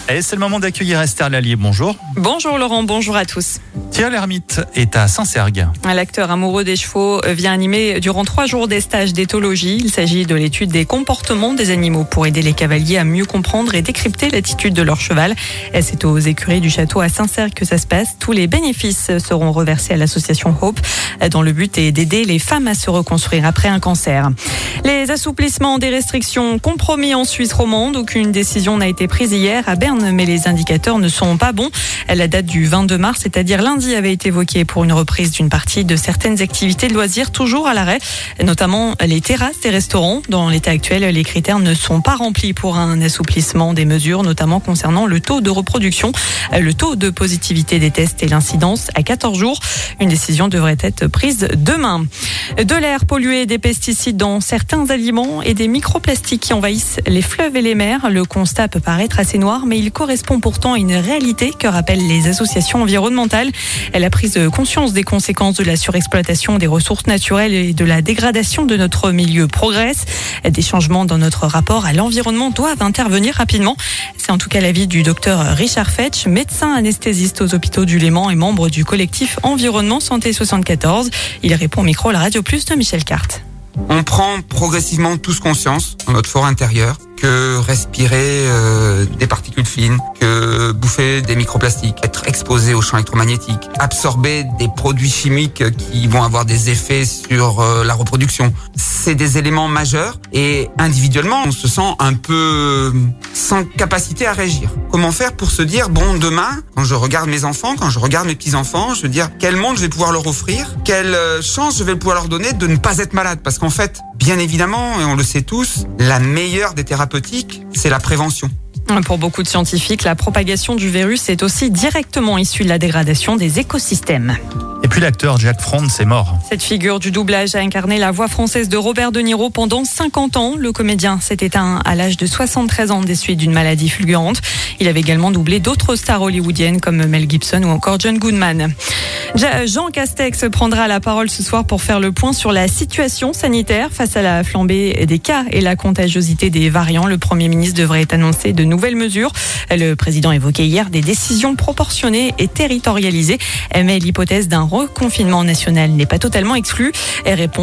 Et c'est le moment d'accueillir Esther Lallier. Bonjour. Bonjour Laurent, bonjour à tous. Thierry Lhermitte est à Saint-Sergue. L'acteur amoureux des chevaux vient animer durant 3 jours des stages d'éthologie. Il s'agit de l'étude des comportements des animaux pour aider les cavaliers à mieux comprendre et décrypter l'attitude de leur cheval. C'est aux écuries du château à Saint-Sergue que ça se passe. Tous les bénéfices seront reversés à l'association Hope dont le but est d'aider les femmes à se reconstruire après un cancer. Les assouplissements des restrictions compromis en Suisse romande. Aucune décision n'a été prise hier à Berne, mais les indicateurs ne sont pas bons. La date du 22 mars, c'est-à-dire lundi, avait été évoquée pour une reprise d'une partie de certaines activités de loisirs toujours à l'arrêt, notamment les terrasses des restaurants. Dans l'état actuel, les critères ne sont pas remplis pour un assouplissement des mesures, notamment concernant le taux de reproduction, le taux de positivité des tests et l'incidence à 14 jours. Une décision devrait être prise demain. De l'air pollué, des pesticides dans certains aliments et des microplastiques qui envahissent les fleuves et les mers. Le constat peut paraître assez noir, mais il correspond pourtant à une réalité que rappellent les associations environnementales. La prise de conscience des conséquences de la surexploitation des ressources naturelles et de la dégradation de notre milieu progresse. Des changements dans notre rapport à l'environnement doivent intervenir rapidement. C'est en tout cas l'avis du docteur Richard Fetch, médecin anesthésiste aux hôpitaux du Léman et membre du collectif Environnement Santé 74. Il répond au micro à la Radio Plus de Michel Carte. On prend progressivement tous conscience dans notre fort intérieur que respirer des particules fines, que bouffer des microplastiques, être exposé aux champs électromagnétiques, absorber des produits chimiques qui vont avoir des effets sur la reproduction. C'est des éléments majeurs et individuellement, on se sent un peu sans capacité à réagir. Comment faire pour se dire, bon, demain, quand je regarde mes enfants, quand je regarde mes petits-enfants, je veux dire, quel monde je vais pouvoir leur offrir, quelle chance je vais pouvoir leur donner de ne pas être malade. Parce qu'en fait, bien évidemment, et on le sait tous, la meilleure des thérapeutiques, c'est la prévention. Pour beaucoup de scientifiques, la propagation du virus est aussi directement issue de la dégradation des écosystèmes. Et puis l'acteur Jack Frontz est mort. Cette figure du doublage a incarné la voix française de Robert De Niro pendant 50 ans. Le comédien s'est éteint à l'âge de 73 ans des suites d'une maladie fulgurante. Il avait également doublé d'autres stars hollywoodiennes comme Mel Gibson ou encore John Goodman. Jean Castex prendra la parole ce soir pour faire le point sur la situation sanitaire face à la flambée des cas et la contagiosité des variants. Le Premier ministre devrait annoncer de nouvelles mesures. Le président évoquait hier des décisions proportionnées et territorialisées, mais l'hypothèse d'un reconfinement national n'est pas totalement exclue. Elle répond